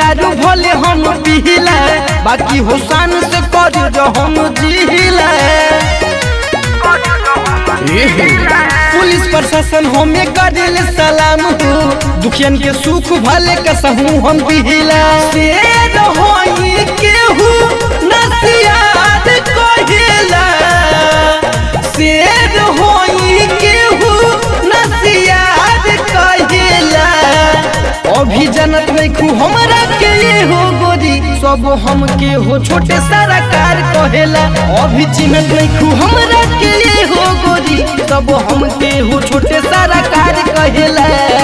दारू भले हम पीला, बाकी हुसान से कर जो हम जीला। पुलिस प्रशासन हमें करेल सलाम हो, दुखियन के सुख भले कसहू हम पीला। शेर होई केहू नसियात कहेला, शेर होई केहू नसियात कहेला। अभी जनत नहीं खू हमरा के हो गोरी, सब हम के हो छोटे सारा कार कहेला। अभी चिन्हत नहीं खू हमरा के हो गोरी, सब हम के हो छोटे सारा कार कहेला।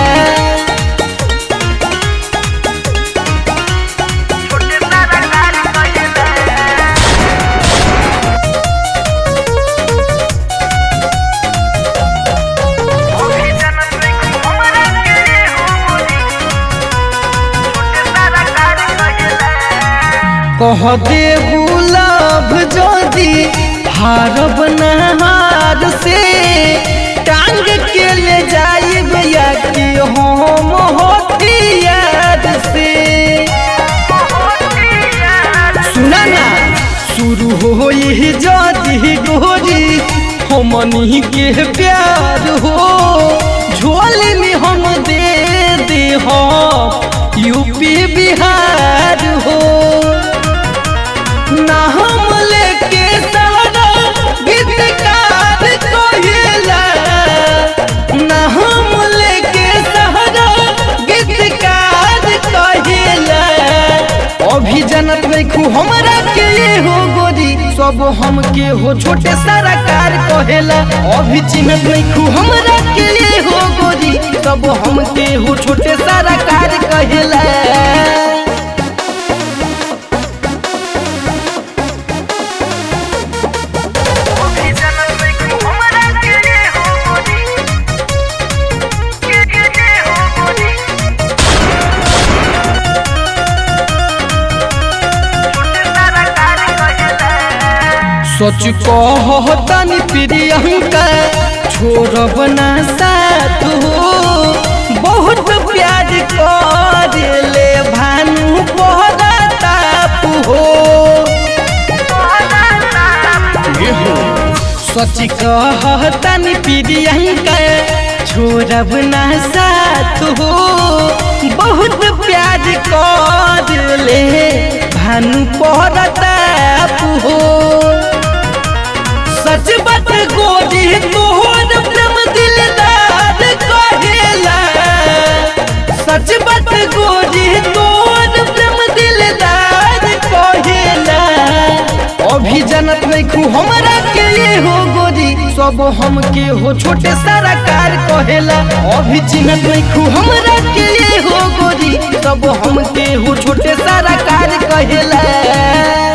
कह दे गुलाब जदी हारब नहार से, टांग के ले जाइब या कि हम होतियार से। सुना ना शुरू होई जदी गोरी हमनी के प्यार हो, झोली में हम दे हो यूपी बिहार हो। ना हम लेके सारा गीतकार कहेला, ना हम लेके सारा गीतकार कहेला। अभी जनत नहीं खू हमरा के हो गोरी, सब हम के हो छोटे सारा कार कहेला। अभी चिन्हत नहीं खू हमरा के हो गोरी, सब हम के हो छोटे सारा कार कहेला। सच कहतनी प्रियंका छोड़ब ना साथ हो, बहुत प्यार करेले भानु पहताप हो। सच कहतनी प्रियंका छोड़ब ना साथ हो, बहुत प्यार करेले भानु पहताप हो। सच बात गोरी तोहर प्रेम दिलदार कहेला, सच बात गोरी तोहर प्रेम दिलदार कहेला। अभी जनत नहीं खू हमरा के हो गोरी, सब हम के हो छोटे सारा कार कहेला। अभी चिन्हत नहीं खू हमरा के हो गोरी, सब हम के हो छोटे सारा कार कहेला।